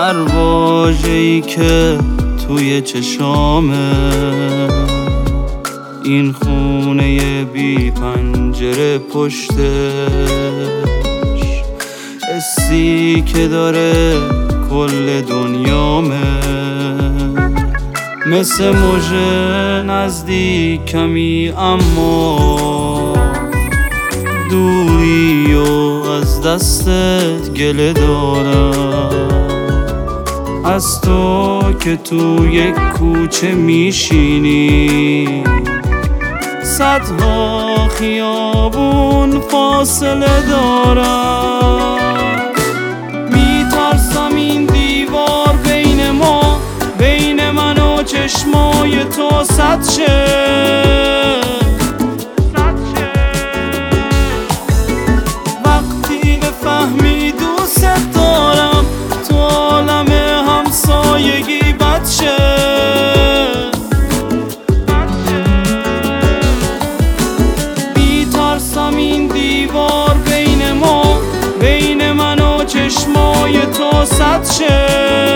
هر واژه‌ای که توی چشامه، این خونه بی پنجره پشتش، حسی که داره کل دنیامه، مثل موجه نزدیکمی اما دوری و از دستت گله دارم. از تو که تو یک کوچه میشینی، صدها خیابون فاصله دارم. میترسم این دیوار بین ما، بین من و چشمای تو سد شه. وقتی بفهمی دوست دارم، تو عالم همسایگی بد شه. میترسم این دیوار بین ما، بین من و چشمای تو سد شه.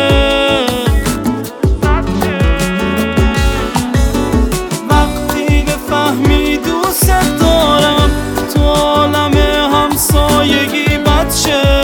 وقتی بفهمی دوست دارم، تو عالم همسایگی بد شه.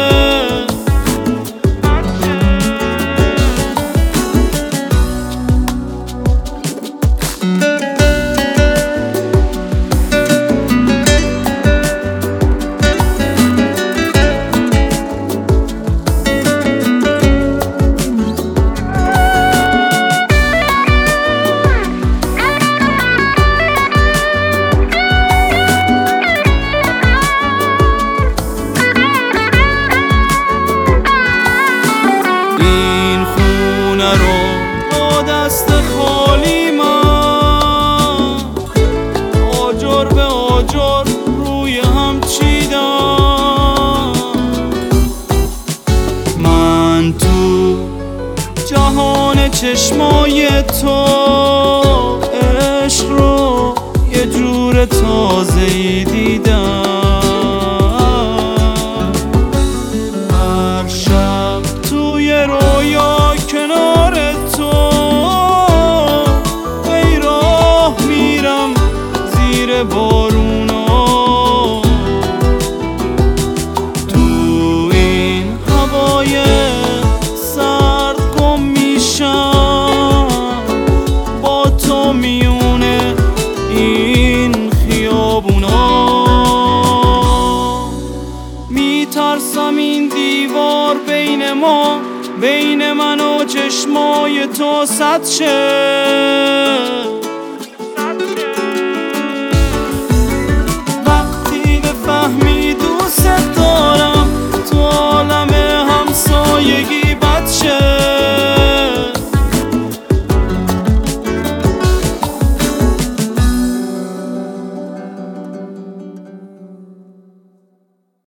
با دست خالی من آجر به آجر روی هم چیدم. من تو جهان چشمای تو عشق رو یه جور تازه‌ای دیدم. هر شب توی رویا کنار تو بیراه میرم زیر بارونا. تو این هوای سرد گم میشم، با تو میونه این خیابونا. میترسم این دیوار بین ما، بین من و چشمای تو سد شه.